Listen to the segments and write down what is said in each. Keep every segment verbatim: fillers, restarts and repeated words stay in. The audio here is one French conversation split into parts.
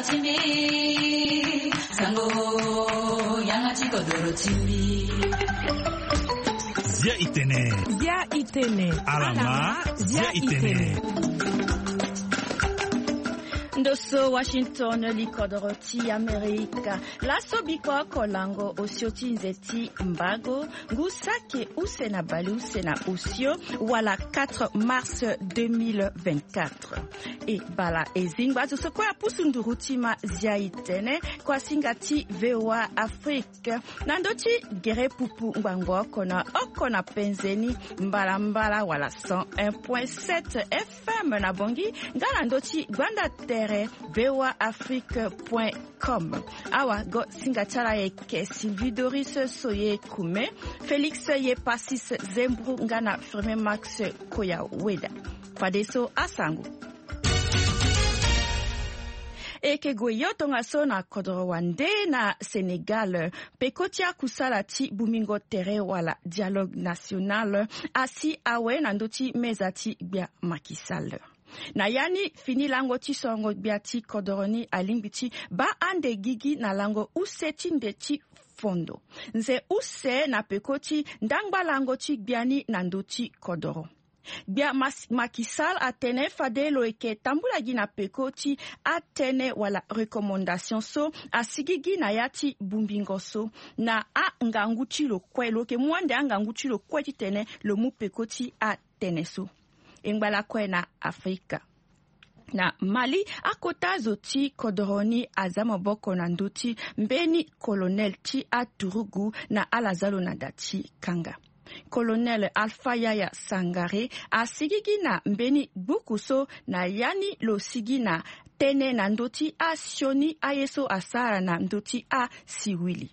chimbi sango yanga chiko doro chimbi Zia Itene Zia Itene Alama Zia Itene Ndoso Washington likodoroti Amerika laso biko kolango osioti nzeti mbago ngusake usena bali usena usio wala quatre mars deux mille vingt-quatre e bala ezingba tusoko ya pusundurutima Zia Itene kwa singati V O A Afrique nandoti gere pupu ngwango kona okona penzeni mbala mbala wala cent un point sept F M na bongi ngala ndoti gwanda tere V O A Afrique point com awa go singatara yeke Sylvie Doris Soye Kume Félix ye Passis Zembru ngana Firme Max Koya Weda Fadeso Asangu Eke goyoto ngaso na kodoro wande na Senegal pekotia kusala ti bumingo tere wala dialogue national asi awe na ndoti mezati bia makisal na yani fini lango ti songo biati kodoroni alimbiti ba ande gigi na lango useti ndeti fondo nze use na pekoti ndangba lango ti biani na ndoti kodoro bia makisal atene fadelo eke tambula gina pekoti atene wala recommandation so asigigi na yati bumbingo so na a nganguchi lo kwelo ke mwande nganguchi lo kweti tene lo mu pekoti atene so Engbala kwe na Afrika. Na Mali, akota zoti kodoroni azamoboko na nduti mbeni kolonel ti aturugu na alazalo na dati kanga. Kolonel Alpha Yaya Sangare asigigi na mbeni bukuso na yani lo sigi na tene na nduti a sioni ayeso asara na nduti a siwili.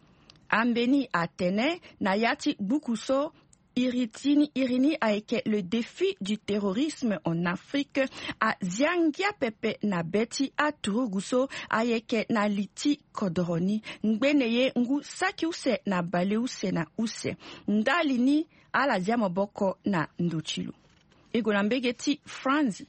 Ambeni atene na yati bukuso Iritini Irini aike le défi du terrorisme en Afrique a Ziangia Pepe na Beti a Turuguso aike na Liti Kodoroni ngbeneye ngu saki use na bale use na use ndalini ala Ziamoboko na Nduchilu Egola mbegeti Franzi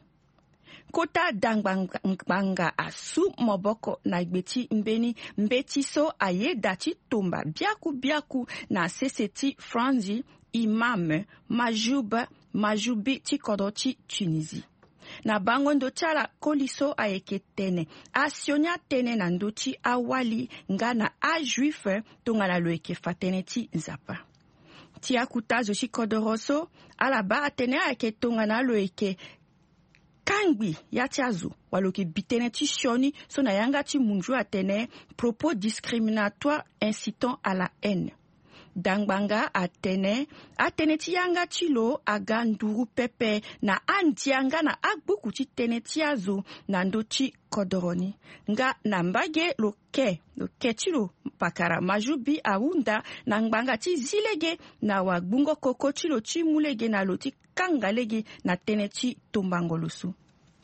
Kota dangbanga asu moboko na gbeti mbeni mbeti so aye dati tomba biaku biaku na seseti Franzi Imam Majoub Majoubi Tikodoti Tunisie. Na bango ndo chala koliso aeke tene. Asionia tene na ndochi awali ngana a juife tongana loeke fatene ti nzapa. Tia kutazo chikodoroso alaba atene aeke tongana loeke kangbi yatiazo waloke bitene ti shoni so na yanga ti munju atene propos discriminatoires incitant à la haine. Dangbanga atene atene ti yanga ti lo aga nduru pepe na andianga na agbuku ti tene ti azo na ndo ti kodoroni nga na mbage lo ke lo ke ti lo pakara majubi aunda na ngbanga ti zilege na wagbungo koko ti lo ti mulege na lo ti kangalege na tene ti tombangolosu.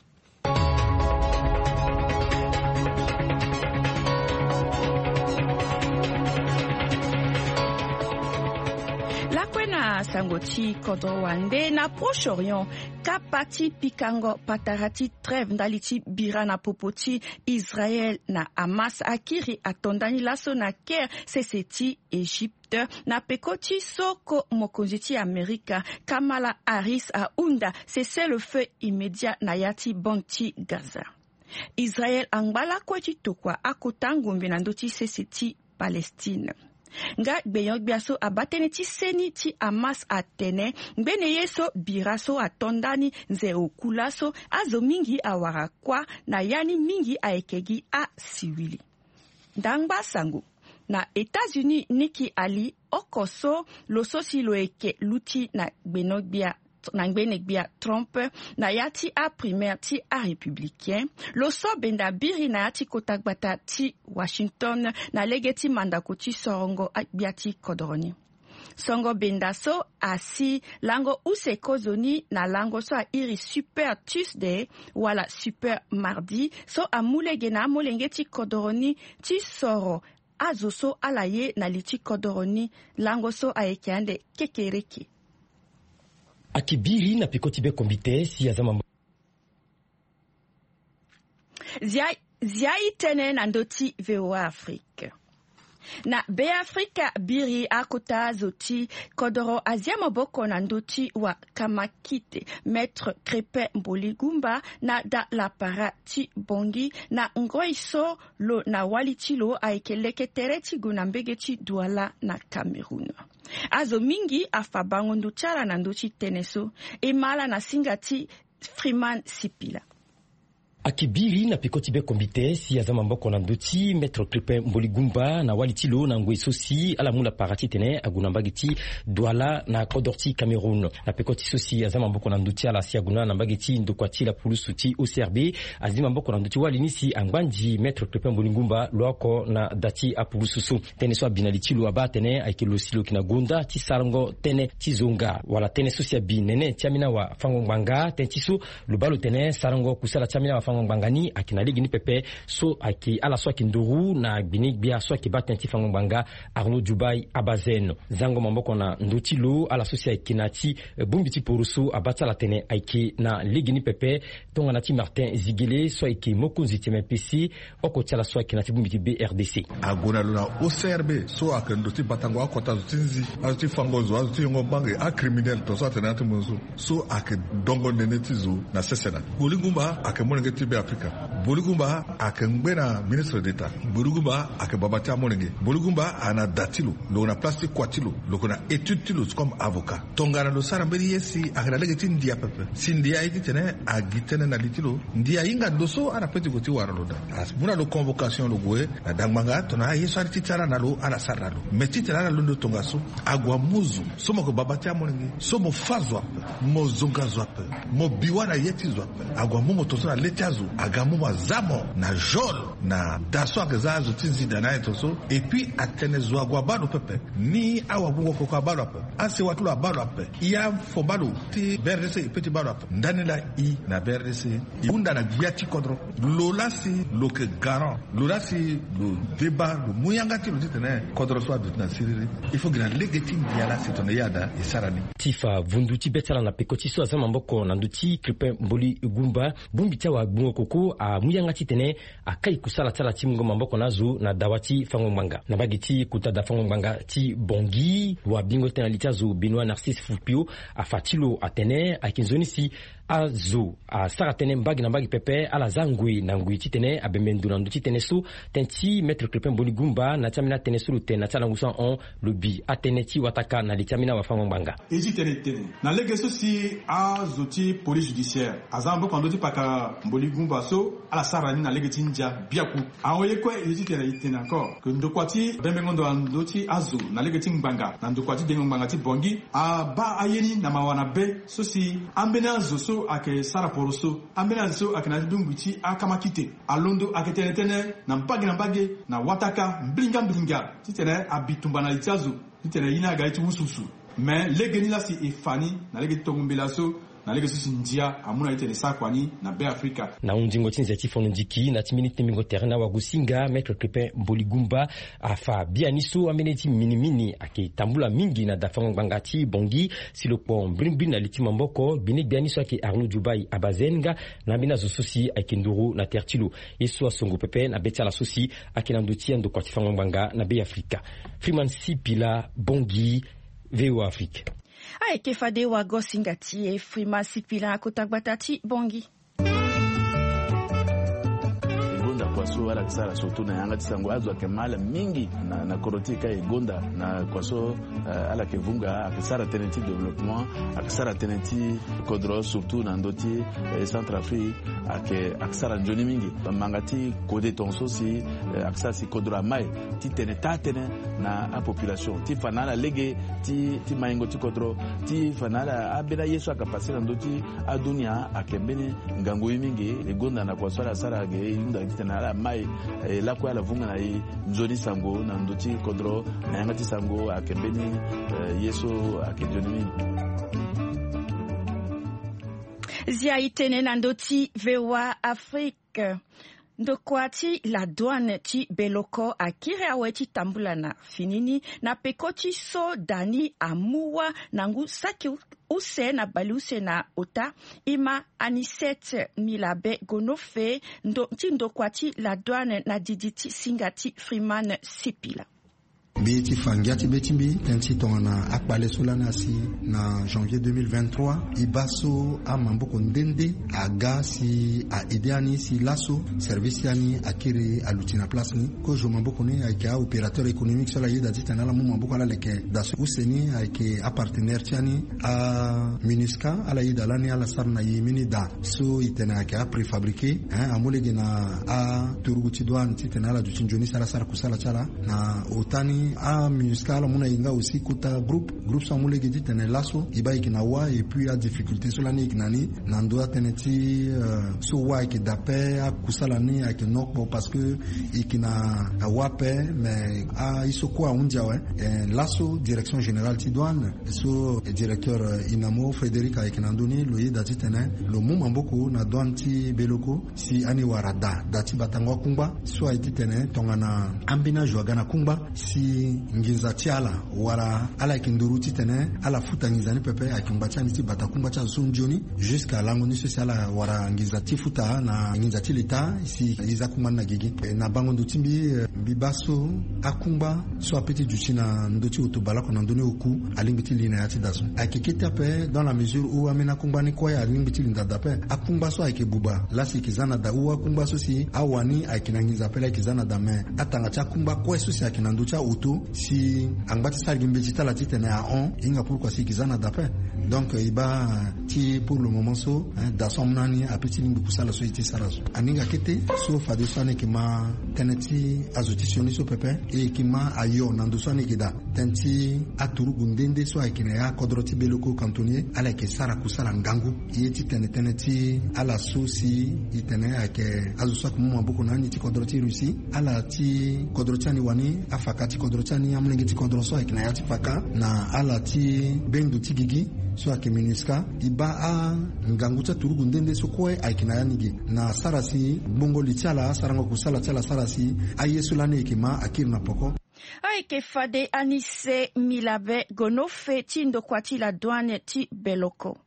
Na sangoti kodowande na Proche-Orient kapati pikango patarati trêve ndaliti bira na popoti Israël na Hamas akiri atondani laso na ker seseti Égypte na pekoti soko mokonziti Amerika Kamala Harris a unda cessez le feu immédiat na yati banti Gaza. Israël angbala kweti tokwa akotango mbena ndoti seseti Palestine. Nga gbeyon biaso abatene ti seni ti Hamas atene ngbene yeso biraso atondani nze okulaso azo mingi awara kwa na yani mingi aekegi a siwili. Dangba sangu na États-Unis niki ali okoso loso si loeke luti na gbenogbia na ngbenegbia Trump na yati a primaire ti a républicain loso benda biri na yati kotagbata ti Washington na legeti mandako ti sorongo biati kodoroni songo benda so asi lango use kozoni na lango so a iri super Tuesday wala super mardi so a mulege na molenge ti kodoroni ti soro azo so alaye na liti kodoroni lango so aeke ande kekereke akibiri na pekoti be kombite si azama Zia zia itene na ndoti V O A Afrique. Na Be Afrika biri akota zoti kodoro azia maboko na ndoti wa kamakite Maître Crépin Mboligumba na da la parati bongi na ngoiso lo na walitilo aikeleke tereti gunambegeti Douala na Cameroun. Azo mingi afabango nduchara na ndochi teneso emala na singati Freeman Sipila. Akibiri na pikoti be kombite si azama mboko na ndoti Maître Crépin Mboligumba na walitilo na ngweso si ala mula parati tene agunambagiti Douala na Kodorti Cameroun na pikoti sosi azama mboko na ndoti ala si aguna na mbagiti ndokwati la pulusuti O C R B azima mboko na ndoti wali nisi angbanji Maître Crépin Mboligumba loko na dati apulususu tene so binalitilo aba tene aikelo silo kina gonda ti sarango tene tizonga wala tene sosi abinene tiamina wa fango mbanga tentiso lubalo tene sarango kusala tiamina wa fango Bangani akina ligi ni pepe so aki ala so kinduru na binik bia so ki batenti fango banga Arnaud Dubai Abazen zango mamboko na ndotilo ala sosia kinati bumbiti porusu abata la tene aiki na ligi ni pepe tonga nati Martin Zigele so aki mokunzi teme P C okotala so kinati bumbiti B R D C agona luna O C R B so akendoti batango akota zutinzi ati fango zo ati ngo bange a criminel to so tena tumuzo so ak dongo nenetizo na sesena Mboligumba akemone Be Africa Mboligumba akengwena ministre d'État Mboligumba akebabati amonenge Mboligumba ana datilo lo na plastique kwatilo lo kuna étude tilo comme avocat tongana lo sara mberi yesi akana legeti ndia pepe sindia iti tene agitene na litilo ndia inga doso ana peti goti waralo da asmuna lo convocation lo goe na dangmanga tona yeso ariti tara na lo ana saralo meti tara lo ndo tongaso agwa muzu somo ko babati amonenge somo fazwa mo zongazwa pe mo biwana yeti zwa agwa mumo tosona letiazo agamu mazamo na jol na daso akazazo tinzida na etoso et puis atene zwa gwa balo pepe ni awa bungo ko balo pepe ase watu la balo pepe ya fo balo ti B R D C petit balo pepe ndani la i na B R D C yunda na giati kodro lola si lo ke garant lola si lo débat lo muyangati lo tene kodro so adut na siriri il faut gina legeti ndiala setone yada isarani tifa vunduti betala na pekoti so azama mboko na nduti Crépin Mboligumba bumbita wa bungo koko a muyangati tene akai kusala tala timungo mamboko nazo na dawati fango mbanga na bagiti kutada fango mbanga ti bongi wa bingo tena litazo Benoît Narcisse Fupio afatilo atene akinzonisi azo a saratene mbagi na mbagi pepe ala zangui na ngui titene abemendu na nduti tene so tenti Maître Crépin Mboligumba na tamina tene so lute na tala ngusan on lobi atene ti wataka na litamina wa fango mbanga eji tene tene na legeso si azoti police judiciaire azambo kwa ndoti paka Mboligumba so ala sarani na legeti ndia biaku aoye kwa eji tene tene encore que ndokwati bemengondo ndoti azo na legeti mbanga na ndokwati dengo mbanga ti bongi a ba ayeni na mawana be so si ambena zo so ake sara poroso ambena so ake na dumbuti akamakite alondo ake tene tene na mpagi na mbage na wataka mblinga mblinga titene abitumba na litazo titene ina gaiti ususu mais legeni la si efani na legeti tongumbela so na lege susi ndia amuna ite lesa kwani na Be Africa na unjingo tinze tifono ndiki na timinite mingo terna wa gusinga Maître Crépin Mboligumba afa bianiso ameneti minimini akitambula mingi na dafango bangati bongi silokpo mbrimbi na litima mboko bini bianiso ake Arnaud Dubai Abazenga na bina zo susi akinduru na tertilo yeso asongo pepe na betia la susi akinandotia ndo kwa tifango banga na Be Africa Freeman Sipila bongi V O A Afrique Ai kefade wa gosingati e Freeman Sipila kotakbatati bongi kwaso wala kisara sotu na yanga tisango azo akemala mingi na na korotika egonda na kwaso uh, ala kevunga akisara tenenti development akisara tenenti kodro surtout na ndoti eh, Centrafrique ake akisara njoni mingi mangati kode tonso si eh, akisara si kodro mai ti teneta tene na a population ti fanala lege ti ti maingo ti kodro ti fanala abena yeso akapasira ndoti adunia akembene ngango mingi egonda na kwaso ala sara ge yunda tena mai eh, la kwa la vunga na i nzoni sango na ndoti kodro na yangati sango akembeni eh, yeso akenjoni zia itene na ndoti V O A Afrique Ndokwati la douane ti beloko akire aweti tambula na finini na pekoti so dani amuwa nangu saki use na baluse na ota ima anisete milabe gonofe ndo ti ndokwati la douane na diditi singati Freeman Sipila. Beti fangiati beti bi tenti tongana akbale solana si na janvier deux mille vingt-trois ibaso a mamboko ndende aga si a ideani si lasso service yani akiri alutina place ni ko jo mamboko ni aka opérateur économique sur la yeda ditana la mamboko ala leke dasu useni ake a partenaire tiani a Minusca ala yeda lani ala sarna yimini da so itena aka préfabriqué hein amole gina a turuguti douane titena la dutinjoni sala sara kusala chala na otani a Minusca la muna inga aussi kuta groupe groupe sa mule gidi tene lasso iba ikina wa et puis a difficulté sur l'année ignani nandoa teneti uh, so wa ki dape a kusala ni a kinokbo parce que ikina a wape mais a isoko a undia ouais lasso direction générale ti douane so directeur uh, Inamo Frédéric a ikinandoni loyi dati tene lo muma mboko na douane ti beloko si ani warada dati batangwa kumba so a iti tene tongana ambina joagana kumba si nginza tiala wara ala kinduruti tene ala futa ngizani pepe akimbacha niti batakumba cha sunjoni jusqu'à langoni sociala wara nginza ti futa na nginza ti leta si iza kumba na gigi na bango ndutimbi bibaso akumba so apeti juchina ndoti utubala kona ndoni oku alimbiti lina yati daso akikita pe dans la mesure où amena kumba ni kwa alimbiti linda dape akumba so akebuba lasi kizana da uwa kumba so si awani akina nginza pele kizana da me atanga cha kumba kwa so si akina ndocha utu si angbati sargi mbejita la tite na on inga pourquoi si kizana d'après donc iba ti pour le moment so hein, da somnani apeti limbu kusala so iti saraso aninga kete so fa de sone ki ma teneti azotisioni so pepe e ki ma ayo nando sone ki da tenti aturu gundende so akine ya kodroti beloko cantonnier ala ke sara kusala ngangu yeti teneti ala so si itene ake azusa kuma boko nani ti kodroti rusi ala ti kodroti ani wani afakati kodrochani amlengeti kodroso ikina yati faka na alati bendu tigigi so ake Minusca iba a ngangucha turugu ndende so kwe aikina yanigi na sarasi bongo lichala sarango kusala chala sarasi ayesulane ikima akiri na poko aike fade anise milabe gonofe tindo kwati la douane ti beloko.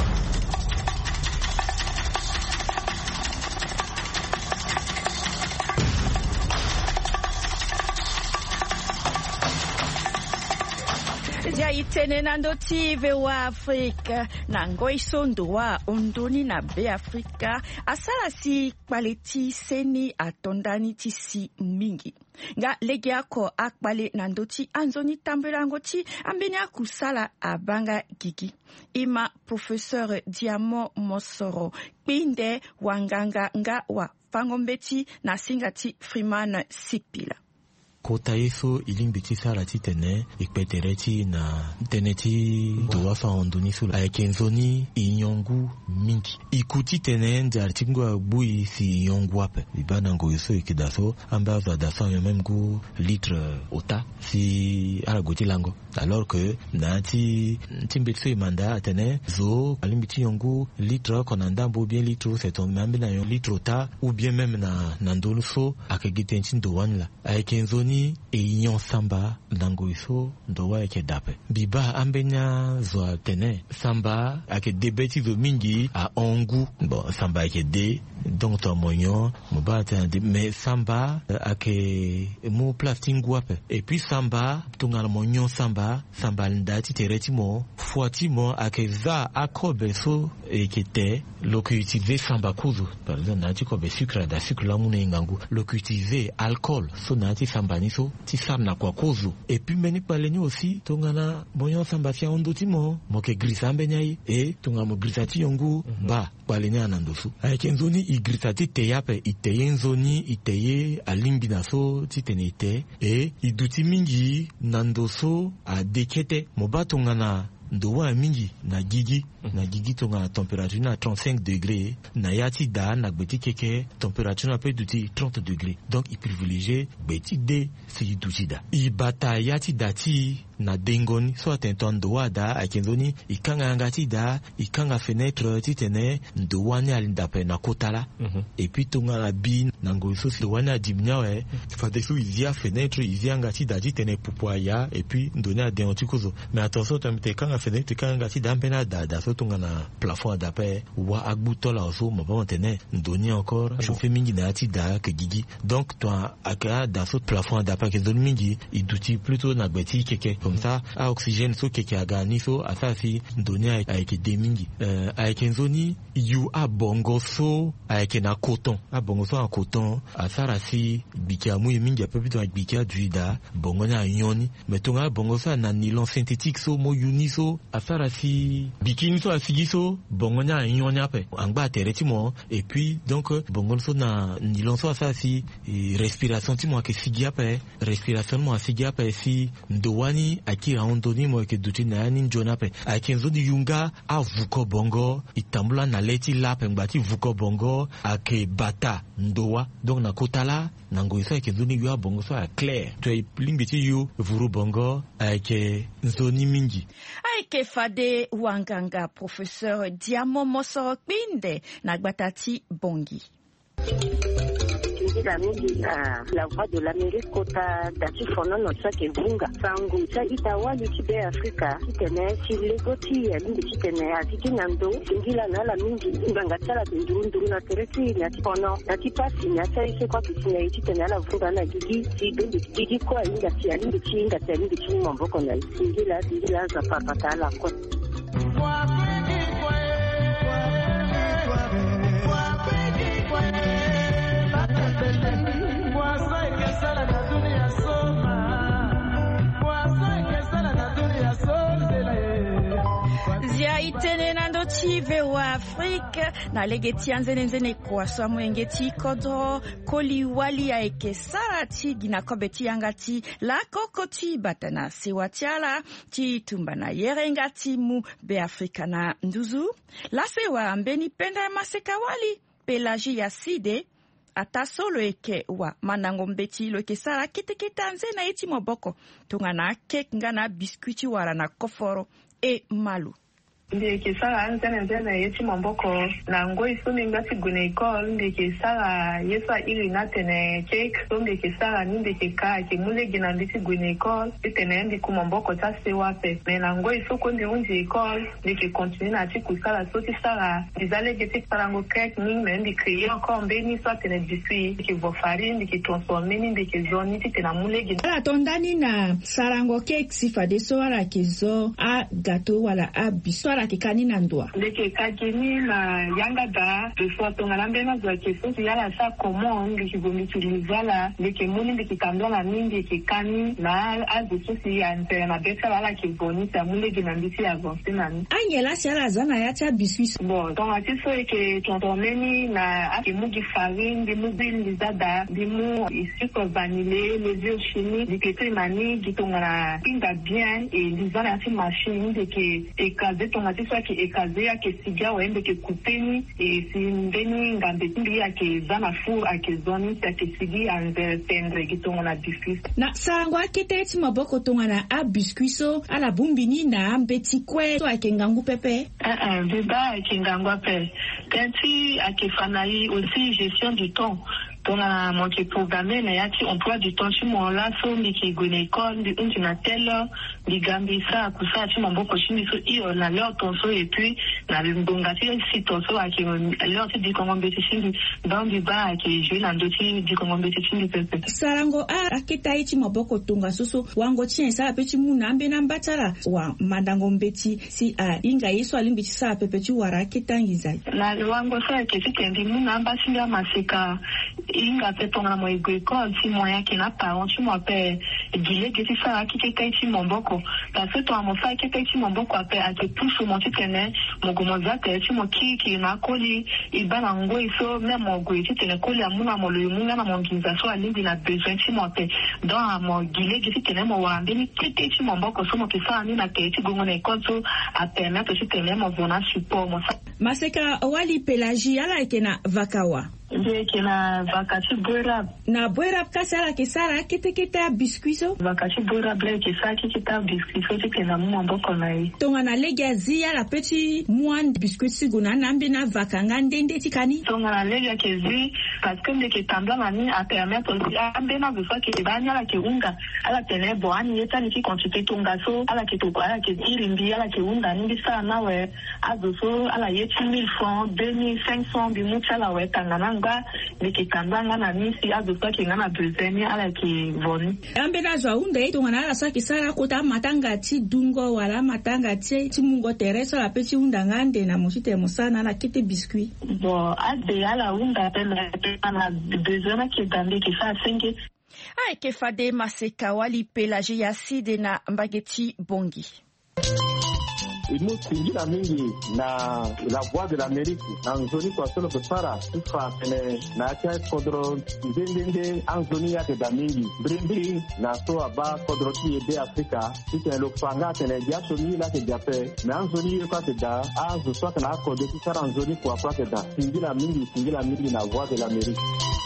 Ja itene nando tive wa Afrika na ngoiso ndoa ondoni na be Afrika asala si kwaliti seni atondani ti si mingi nga legi ako akpale nandoti anzoni tambelango ti ambeni akusala abanga gigi ima professeur Diamo Mosoro pinde wanganga nga wa fangombeti na singati Freeman Sipila. Kota yeso ilimbiti sara ti tene ikpetereti na teneti doa fa ondoni sula ayekenzoni inyongu mingi ikuti tene ndi artingwa bui si inyongu ape ibana ngo yeso ikidaso ambaza daso yomemgu litre ota si aragoti lango alors que nati timbetso imanda tene zo alimbiti yongu litre konanda bo bien litre c'est ton même na yon litre ota ou bien même na nandolu so akegitenchi doan la ayekenzoni ni e inyon samba nango iso ndowa yake dape biba ambenya zo tene samba ake debeti zo mingi a ongu bon samba yake de donc to monyo mo ba tande mais samba ake mo plasting guape et puis samba tungal monyo samba samba ndati tereti mo fuati mo ake za akobe so e kete lo que utiliser samba kuzu par exemple nati ko be sucre da sucre la mune ngangu lo que utiliser alcool so nati samba ni so ti sam na kwa kuzu et puis meni paleni aussi tungana monyo samba tia ondoti mo mo ke grisa mbenya e tunga mo grisa ti yongu mm-hmm. ba paleni anandosu ake nzoni igritati teyape iteye nzoni iteye alimbina so titenite e iduti mingi nandoso a dekete mobatonga na ndowa mingi na gigi na gigi tonga température na trente-cinq degrés na yati da na beti keke température na pe duti trente degrés donc il privilégie beti de si duti da i bata yati dati na dengoni so atento ndoa da akenzoni ikanga ngati da ikanga fenêtre titene ndoani alindape na kotala mm-hmm. et puis tonga la bin nango so si wana dimnyawe fade so izia fenêtre izia ngati da titene pupoya et puis ndoni a deontikozo mais attention tamite kanga fenêtre kanga ngati da mpena da da so tonga na plafond d'ape wa agbutola so mo ba tene ndoni encore chauffer mingi na ati da ke gigi donc toi aka da so plafond d'ape ke zone mingi iduti plutôt na beti keke comme ça a oxygène so keke aga ni so asasi ndoni avec des mingi euh avec nzoni you a bongo so avec na coton a bongo so en coton asarasi bikia mu mingi peu plutôt avec bikia duida bongo na yoni mais tonga bongo so na nylon synthétique so mo yuni so asarasi bikini so asigi so bongo na yoni ape angba tereti mo et puis donc bongo so na nylon so asasi respiration ti mo ke sigi ape respiration mo sigi ape si ndowani akira ondoni mo ke duti na ni njona ape akenzo di yunga a vuko bongo itambula na leti lape ngati vuko bongo ake bata ndowa donc na kotala nango isa akenzo ni yu bongo so a clair to limbiti yu vuru bongo ake nzoni mingi ake fade wanganga professeur Diamo Mosoro Kpinde na gbatati bongi la mingi na la voix de l'Amérique kota dati fono no tsake vunga sangu cha itawali tibe Afrika kitene si legoti ya mingi kitene atiki nando singila na la mingi nganga tsala ndurunduru na tereti na tipono na tipasi na tsaise kwa kisinya kitene la vunga na gigi gigi gigi kwa inga tia lingi chinga tia lingi chinga mboko na singila singila za papa tala kwa zia itene nando chive wa Afrika na legeti anzene nzene kwa so mwengeti kodo koli wali ya ekesara ti gina kobeti angati la kokoti batana sewatiala ti tumbana yerengati mu be Afrika na nduzu la sewa mbeni penda maseka wali pelaji ya side ata solo eke wa manango mbeti lo ke sara kete kete nzena eti moboko tungana kek ngana biskuiti wala na koforo e malu ndike sara anzana nzana yeti mamboko na ngoi sumi ngati gune ikol ndike sara yesa ili natene cake so ndike sara ndike ka ke mule gina nditi gune ikol itene ndi kumamboko ta se wape me na ngoi soko ndi unji ikol ndike continue na tiku sara so ti sara dizale gete parango cake ni me ndi créer encore mbeni so tene biscuit ndike vo farine ndike transformer ni ndike zoni ti tena mule gina ala tondani na sarango cake sifade so wala kizo a gâteau wala a biscuit kikani na ndwa ndeke kakini na yanga da de fois tonga mbena za keso yala sa comment ndiki gomi tulizala ndeke moni ndiki kambla na mingi kikani na azusu si ya ntera na beta wala kiboni sa mule gina nditi avance na ni angela shala zana ya cha biscuit bon donc ati so eke tontomeni na ake mugi farine de mugi lizada de mu sucre vanillé les œufs chimiques ndike te mani gitonga na pinga bien et lizana ati machine ndeke ekaze tonga soit qui ekaze ya ke siga wende ke kupeni e simbeni ngambe tindi ya ke zana fu ake zoni ya ke sigi ande tendre gitonga na biscuit na sango akete ti maboko tonga na a biscuit so ala bumbini na mbeti kwe so ake ngangu pepe eh eh beba ake ngangu pepe kenti ake fanai aussi gestion du temps tona moke programme na yati emploi du temps ci mo la so mi ki gune école di untina telle di gambi sa kusa ci mamboko chini so io na leo tonso et puis na mbonga ti si tonso aki leo ti di kongo mbeti chini dans du ba ki je na ndoti di kongo mbeti chini pepe sarango a akita ichi maboko tunga soso wango chien sa peti muna ambe na mbatala wa mandango mbeti si a inga yeso alimbiti sa pepe ti wara kitangiza na wango sa ke ti kendi muna ambasi ya masika inga pe tonga mo école si moyen ki na parent tu mo pe gile ke ti sa ki ke kai ti momboko parce que to mo fa ke kai ti momboko ape ate pusu mo ti tene mo go mo za ke ti mo ki ki na koli ibana ngo iso me mo go ti tene koli amuna mo lo munga na mo nginza so ali na besoin ti mo pe donc mo gile ke ti tene mo wa mbeni ke kai ti momboko so mo ki sa ni na ke ti go mo na école so ape na to ti tene mo vona support mo sa maseka wali pelagie ala ke na vakawa Ndiye kina vakati boira. Na boira kasala kesara kete kete biscuit so. Vakati boira ble kesa kete biscuit so kina mumbo konai. Tonga na legia zia la petit moine biscuit siguna nambe na vakanga ndende tikani. Tonga na legia kezi parce que ndeke tamba mani a permettre aussi ambe na besoin ke banya la ke unga ala tene boani yeta ni ki quantité tonga so ala ke to ala ke tirimbi ala ke unga ndi sa na we azo so ala yeti mille francs deux mille cinq cents bi mucha la we tangana nga ndeke tamba na misi azo so ke ngana besoin ala ke voni. Ambe na zwa unda ito ngana ala sa ke sala kota matanga ti dungo wala matanga ti ti mungo teresa la petit unda ngande na musite musana na kete biscuit. Bon ade ala unda pele ana besoin ke dande ke fa cinq. Ai ke fade maseka wali pelaje ya side na mbageti bongi. Imusingira mingi na la voix de l'Amérique anzoni kwa solo besara ifa ene na cha kodro ndende anzoni yake da mingi brimbi na so aba kodro ti ebe Afrika ite lo fanga tene ya so ni la ke jape na anzoni yo kwa da azu so kana kodro ti sara anzoni kwa kwa da singira mingi singira mingi na voix de l'Amérique.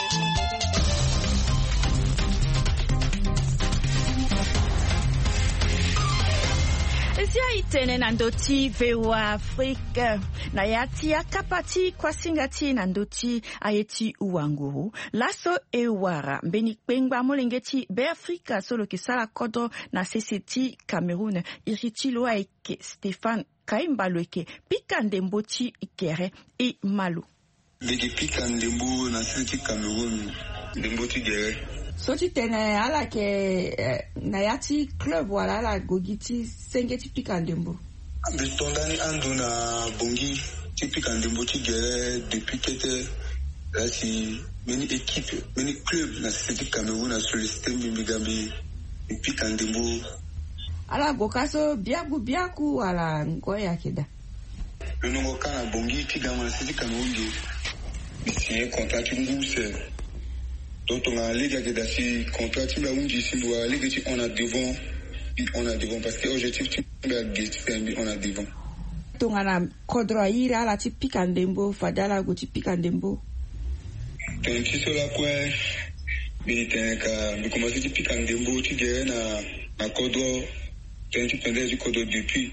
Zia itene nandoti vewa Afrika na yati ya kapati kwa singati nandoti ayeti uwanguru laso ewara mbeni kpengba molengeti be Afrika solo kisala kodro na C C T Cameroun iritilo aike Stefan Kaimba loeke pikandembo ti ikere e malu. Leke pikandembo na C C T Cameroun dembo ti gere. Soti tene ala ke eh, na yati club wala la gogiti sengeti pikandembo. Bitondani ando na bongi ti pikandembo ti gere depuis kete la si many équipes, many clubs na C C T Cameroun a sollicité Mimigambi pikandembo. Ala gokaso biagu biaku wala ngoya keda. Le nongo kana bongi ti gama na C C T Cameroun di signé contrat ti nguse. Donc on a les gars qui ont contrat qui ont dit si doit les gars on a devant on a devant parce que objectif tu gars on a devant. Donc on a kodro ira la ti pikandembo fadala go ti pikandembo. Donc si cela quoi militaire ka me commencer ti pikandembo ti gère na na kodro tu tu pendant du kodro depuis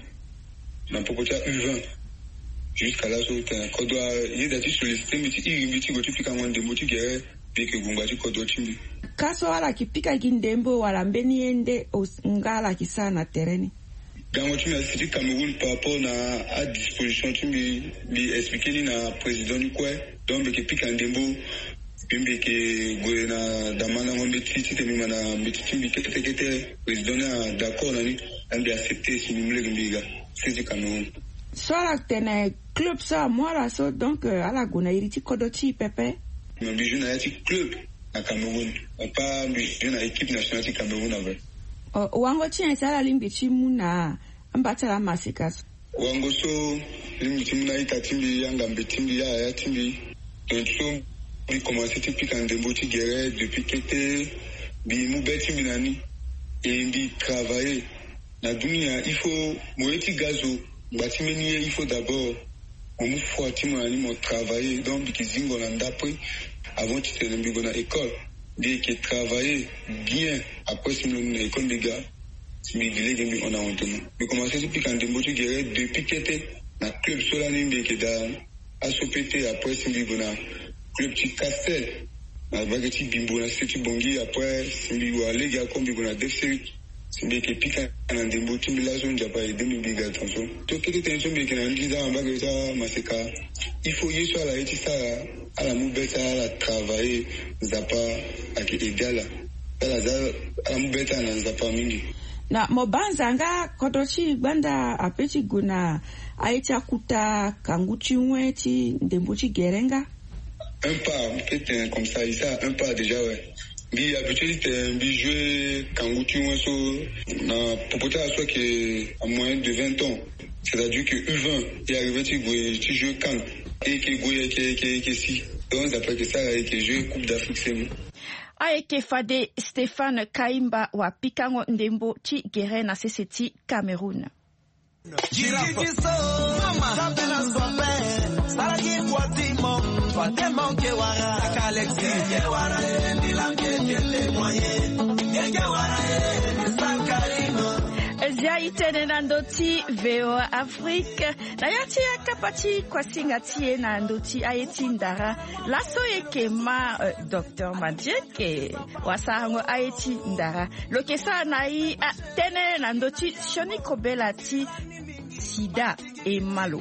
na popocha U vingt jusqu'à là so tu kodro il est sur le système ti iri ti go ti pikandembo ti gère Pike gumbati kodo chimbi. Kaso wala kipika gindembo wala mbeni ende ngala kisana tereni. Gango chimbi a cité Cameroun par rapport na à disposition chimbi bi expliquer na président du quoi donc ke pika ndembo bimbe ke goena damana ngombe titi te mimana mbiti chimbi kete kete président na d'accord nani ambi accepter si mimle gimbiga c'est Cameroun. Soit tene club ça moi so donc ala gona iriti kodo chi pepe. Mais je n'ai pas club à Cameroun, pas je n'ai équipe nationale du Cameroun avec. Oh, wango chien sala limbichi muna ambata la masikas. Wango so limbichi muna ita timbi yanga mbetimbi ya ya timbi. Donc so bi commencé depuis quand dembo ti guerre depuis qu'était bi mu beti binani et bi travailler. Na dunia il faut moeti gazo batimeni il faut d'abord on faut timani mo travailler donc bi zingo landa après avant tu te l'embigons à l'école, dès que travailler bien, après si nous avons l'école des gars, si nous avons on a honte. Mais commencer depuis quand des mots tu guéris, depuis que tu na club solennel bien que da A S O P T, après si nous avons club petit Castel, na bagati bimbo na cité bongi, après si nous avons les gars comme nous avons des séries, si nous avons piqué dans des mots tu me l'as on déjà deux mille bigas attention. Tout ce qui est attention bien que na dit dans bagata maseka, il faut y soit là et ça. À la moubeta à la travailler zapa avec égal à la à la moubeta na zapa mingi na mobanza nga kodochi banda apeti guna aita kuta kanguchi mweti ndembuchi gerenga un pas peut-être comme ça ça un pas déjà ouais bi habitué de bi jouer kanguchi mweso na popota soit que à moins de vingt ans c'est-à-dire que U vingt est arrivé tu jouer tu joues quand et que goye que que que si donc après que ça et que je coupe d'Afrique c'est nous aeke fade Stefan Kaimba wa pikango ndembo ti gere na C C T Cameroun. Zia itene na ndoti V O Afrique na yati ya kapati kwa singati na ndoti ayeti ndara laso yeke ma uh, Docteur Madjeke wasango ayeti ndara lokesa na i uh, tene na ndoti shoni kobelati sida e malo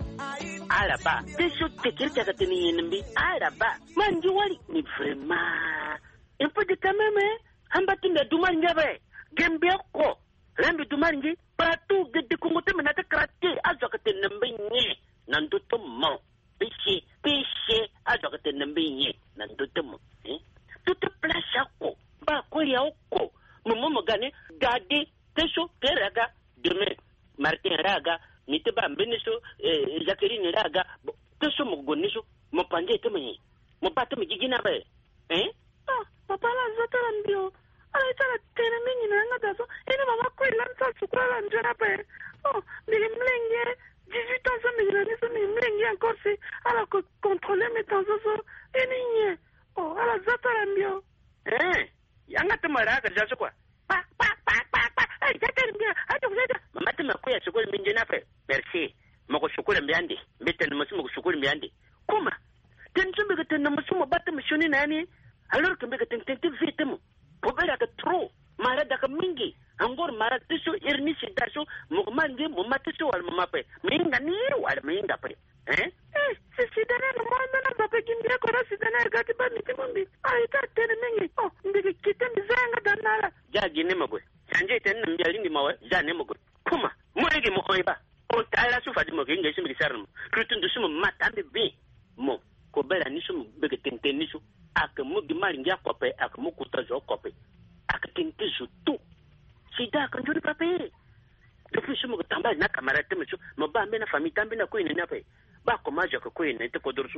alaba teso tekirta katini yinbi alaba manji wali ni vraiment un peu de quand même ambatinda duman nyabe gembe ko lambi dumangi partout de de kongote menata krate azokate nambenye nandoto mo péché péché azokate nambenye nandoto mo eh toute place ko ba ko ya ko momo mogane gade teso teraga demain Martin Raga nite ba mbeniso eh, Jacqueline Raga teso mo goniso mo panje temenye mo pato mi jigina ba eh ah papa la zotara mbio ala itala tena mingi na nga dazo ene mama ko ilanza sukula njana pa oh mili mlenge dix-huit ans mili na niso mili mlenge encore si ala ko contrôler mes temps so ene nye oh ala zotara mbio eh yanga temara ka jaso kwa pa pa pa pa pa ai zotara mbio ato zeta mama tema ko ya sukula mingi na pa merci mako sukula mbiande mbeten musu mako sukula mbiande kuma tenzo mbeka na musu mabata mshoni nani alors que mbeka tente vite mo pobera ka tro mara da ka mingi angor mara tiso irni sidaso mo mangi mo matiso wal mama pe minga ni wal minga pe eh eh si sidana no manda na papa kimbia ko sidana ga ti ba miti mumbi ai ta tene mingi oh mbiki kitem zanga danala ja gine magwe sanje ten mbia lindi mawe ja ne magwe kuma mo ege mo oiba o tala su fadi mo kinga sim bisarmo rutundu sum matambe bi mo ko bela ni sum bege tente ni su aka mugi mali ngia kope aka mukuta zo kope aka tente zo tu sida aka njuri pape depuis sumu tamba na kamera temesu mo ba mbena fami tambi na ko ine na pe ba ko majo ko ine te ko dorsu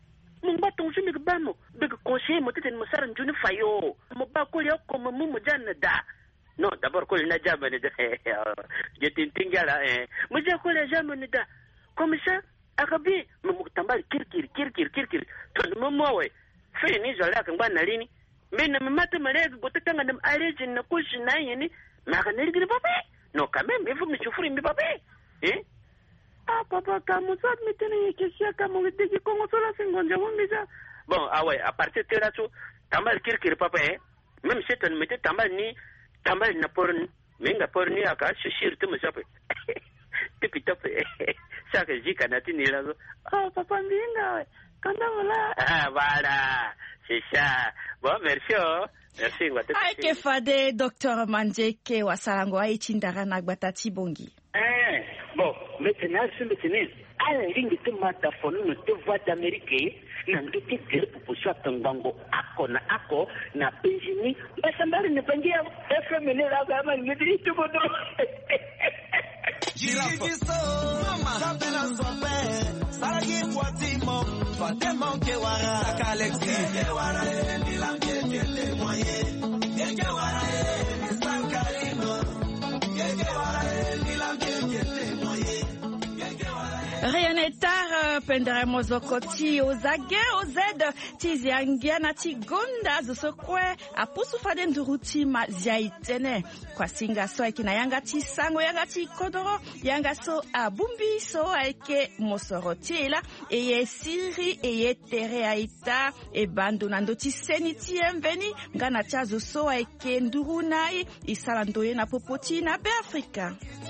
mo ba ton sumi ba mo be ko conseil mo tete mo sara njuni fayo mo ba ko yo ko mo mo janna da non d'abord ko na jamane de je tintingala eh mo je ko la jamane da comme ça aka bi mo tamba kirkir kirkir kirkir to mo mo we fini ni zola kan ba nalini mena mata marega gotanga na allergy na kushi na yini maka nilgiri pape no quand même il faut me souffrir mi pape eh ah papa kama ça me tenait kisia kama weteki kongo sola singonja wongiza bon ah ouais à partir de là tu tambal kirkir pape eh même si tu mette tambal ni tambal na porn menga porni aka shishir tu msape tipi tope ça que jika na tini là ah papa mbinga ah voilà c'est ça bon merci oh merci ngwate aike fade Docteur Madjeke wasalango aichindara na gbatati bongi eh bon maintenant c'est maintenant ala lingi tumata fono no te voix d'Amérique na nditi tere pupushwa tangango ako na ako na penjini basambari ne pengia F M ne la kama ngidi tubodo Girafa mama sabela sope saragi kwatimo fatemo ke wara Alexi ke wara ni langue ke te moye ke wara ni sankarino ke wara ni langue ke te moye rien n'est tard pendere mozokoti ozage ozed tiziangia na tigonda zosokwe apusu fade nduruti ma ziaitene kwa singa so ikina yanga ti sango yanga ti kodoro yanga so abumbi so aike mosorotila eye siri eye tere aita e bando nando ti seniti emveni ngana chazo so aike ndurunai isalandoye na popoti na be Afrika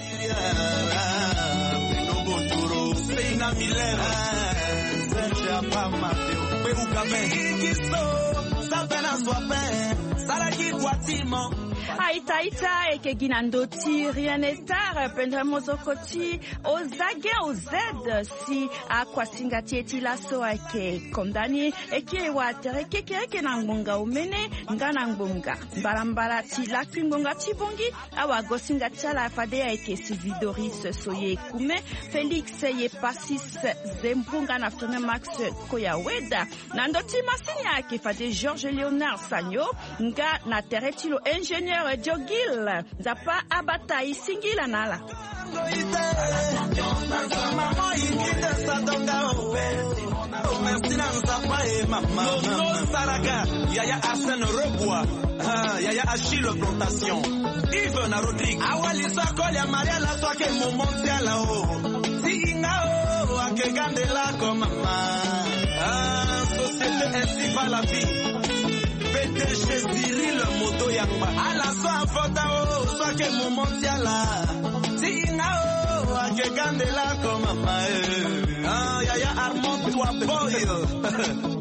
Reina Milena, Sergia Pama, Peruca Bengiso, Salvena Swapé, Saraki Guatimo. Aita ita eke ginandoti rien n'est tard pendra mozokoti ozage ozed si akwa singati eti laso ake kondani eke watere keke ke nangonga umene ngana ngonga barambara ti la kingonga ti bongi awa gosinga chala fade eke Silvidoris soye kume Felix ye Passis Zembrunga na ftone Max Koyaweda nandoti masinya ake fade Georges Léonard Sanyo nga na teretilo ingénieur ingénieur Jogil Zapa Abata Isingila Nala. Maman Ingrid Sadonga oh merci na Zapa et maman Nono Saraga Yaya Arsène Rebois ah Yaya Achille Plantation Yves na Rodrigue Awali Sakolia Maria la soa que mon mondial là-haut Singa oh akegande la comme maman ah société ainsi va la vie P D G Cyril Moto Yamba ala soa fota oh soa que mon mondial là Singa oh akegande la comme maman ah Yaya Armand toi boy